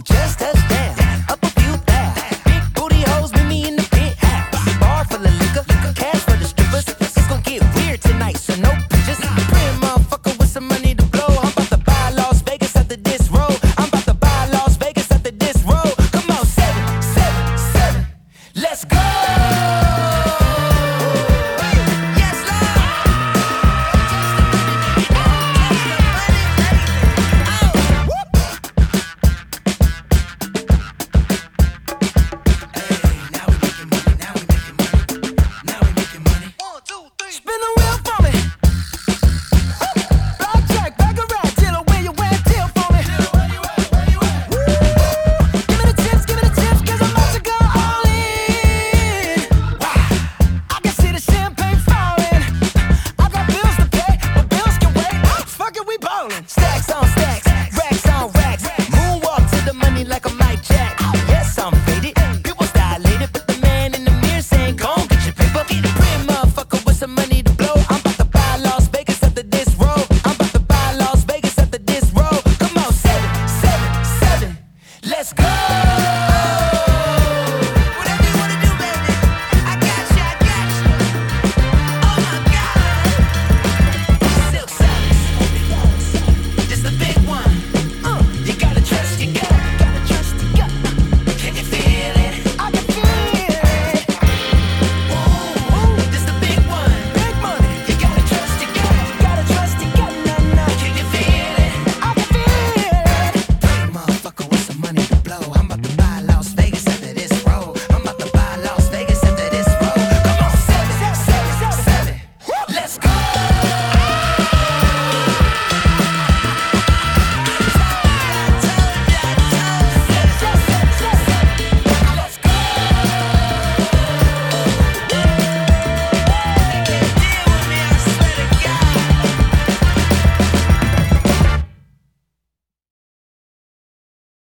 just touched down. Up a few thou. Big booty hoes meet me in the penthouse. Bar full of liquor, cash for the strippers. It's gon' get weird tonight, so no pictures. Pretty motherfucker with some money to blow. I'm about to buy Las Vegas after this roll. I'm about to buy Las Vegas after this roll. Come on, 7, 7, 7. Let's go. Yes, spin the wheel for me. Blackjack, baccarat, dealer, where you at? Deal for me. Woo! Give me the tips, 'cause I'm about to go all in. I can see the champagne falling. I got bills to pay, but bills can wait. Fuck it, we ballin'. Stacks on stacks, racks on racks. Moonwalk to the money like a Mike Jack. Yes, I'm faded. Pupils dilated, but the man in the mirror saying, "Gon' get your paper." Get a pretty motherfucker with some money to blow. I'm about to buy Las Vegas after this roll. I'm about to buy Las Vegas after this roll. Come on, 7, 7, 7. Let's go.